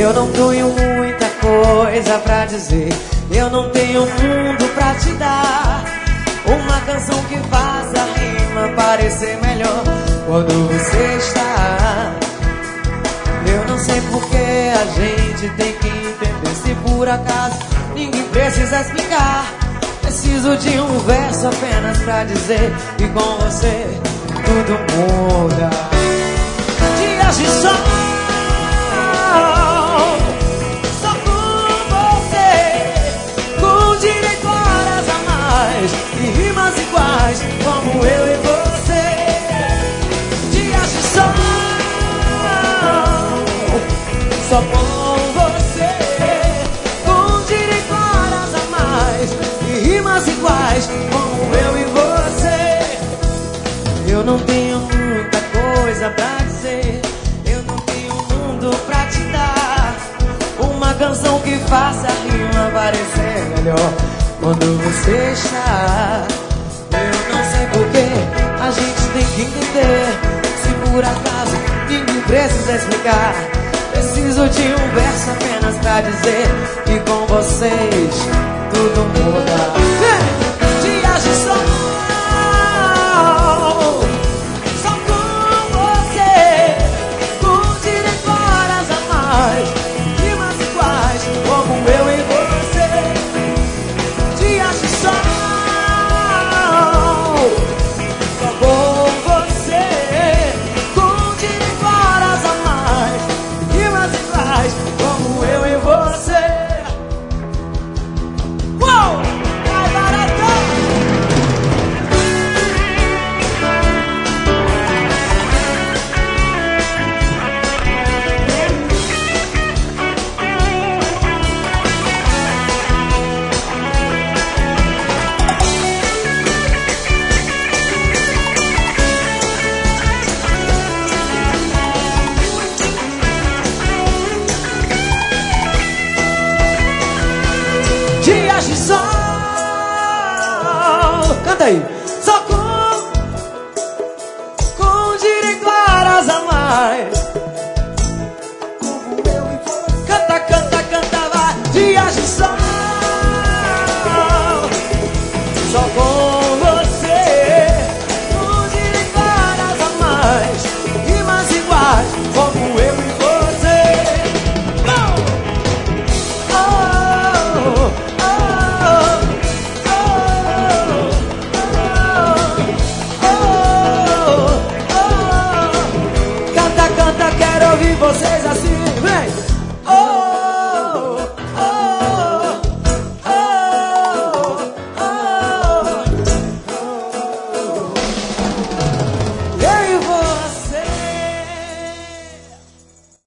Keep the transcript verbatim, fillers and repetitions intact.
Eu não tenho muita coisa pra dizer, eu não tenho mundo pra te dar. Uma canção que faça a rima parecer melhor quando você está. Eu não sei porque a gente tem que entender, se por acaso ninguém precisa explicar. Preciso de um verso apenas pra dizer que com você tudo muda. Dias de sol, só com você, com direito a horas a mais e rimas iguais como eu e você. Dias de sol, só com você, com direito a horas a mais e rimas iguais como eu e você. Eu não tenho muita coisa pra dizer, eu não tenho mundo pra te dar. Uma canção que faça a rima parecer melhor quando você está. Eu não sei porquê, a gente tem que entender, se por acaso ninguém precisa explicar. Preciso de um verso apenas pra dizer que com vocês tudo muda. Dias de sol, só com você, com direito a horas a mais, rimas iguais como eu e você. Dias de sol, só com você, com direito a horas a mais, rimas iguais como eu e você. Uou! Vai, baratão! Dias de sol, canta aí. Só com, com direito a horas a mais, como eu e você. Canta, canta, canta, vai. Dias de sol, só com você, com direito a horas a mais, rimas iguais como eu e você. Oh, vocês